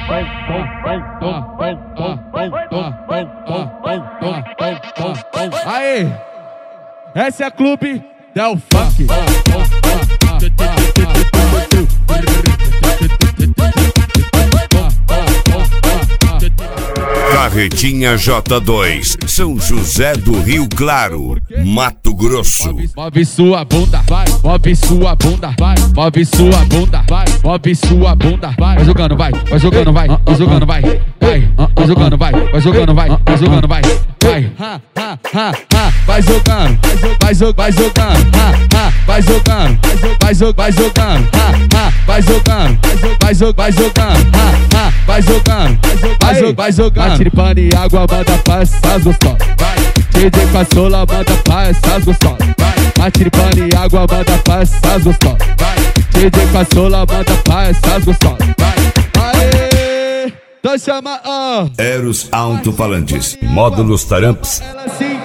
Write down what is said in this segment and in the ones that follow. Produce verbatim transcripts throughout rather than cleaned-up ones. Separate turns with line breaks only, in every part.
Aê, essa é a Clube Del Funk.
Carretinha J dois, São José do Rio Claro, Mato Grosso.
Move sua bunda, vai, move sua bunda, vai, move sua bunda, vai, move sua bunda, vai, vai jogando, vai, vai jogando, vai, vai jogando, vai, vai, vai jogando, vai, vai jogando, vai, vai jogando, vai, vai, ha, ha, ha, ha, vai jogando, vai jogando, vai jogando, ha, ha, vai jogando, vai jogando, vai jogando, ha, ha, vai jogando, vai jogando, vai jogando, ha, ha, vai jogando, vai jogando, vai jogando. Atire pano e água, manda pra essas gostosas, vai. D J Caçola, manda pra essas gostosas, vai. Atire pano e água, manda pra essas gostosas, vai. D J Caçola, manda pra essas gostosas, vai. Aê, então chama, ó. Oh.
Eros Alto-Falantes, módulos Taramps.
Ela sim.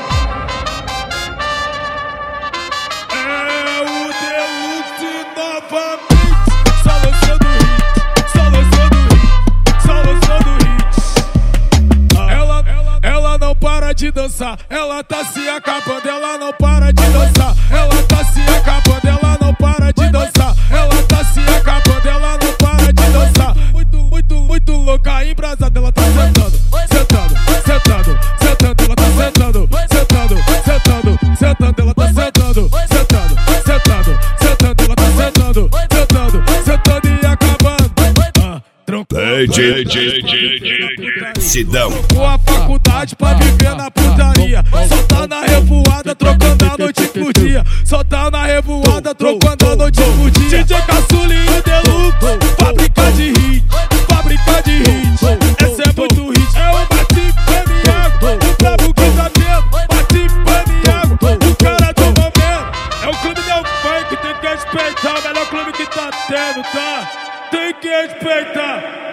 É o Deluxe novamente. Só lançando hit, só lançando hit, só lançando hit. Ela, ela, ela não para de dançar, ela tá se acabando, ela não para de dançar, ela tá se acabando, ela não para de dançar, ela tá se acabando, ela não para de dançar. Muito, muito, muito louca, embrasada, ela tá sentando, sentando, sentando, sentando, ela tá sentando, sentando, sentando, sentando, ela tá sentando, sentando, sentando, sentando, ela tá sentando, sentando, sentando e acabando. Ah,
D J, D J, Sidão.
Com a faculdade pra viver na putaria, só tá na revoada trocando a noite por dia, só tá na revoada trocando a noite por dia. D J Caçula e o Deluxe, fábrica de hit, fábrica de hit. Essa é muito hit, é o Bate Paniago, o brabo que tá tendo, Bate Paniago, o cara do momento. É o Clube Del Funk, tem que respeitar, o melhor clube que tá tendo, tá? Tem que respeitar.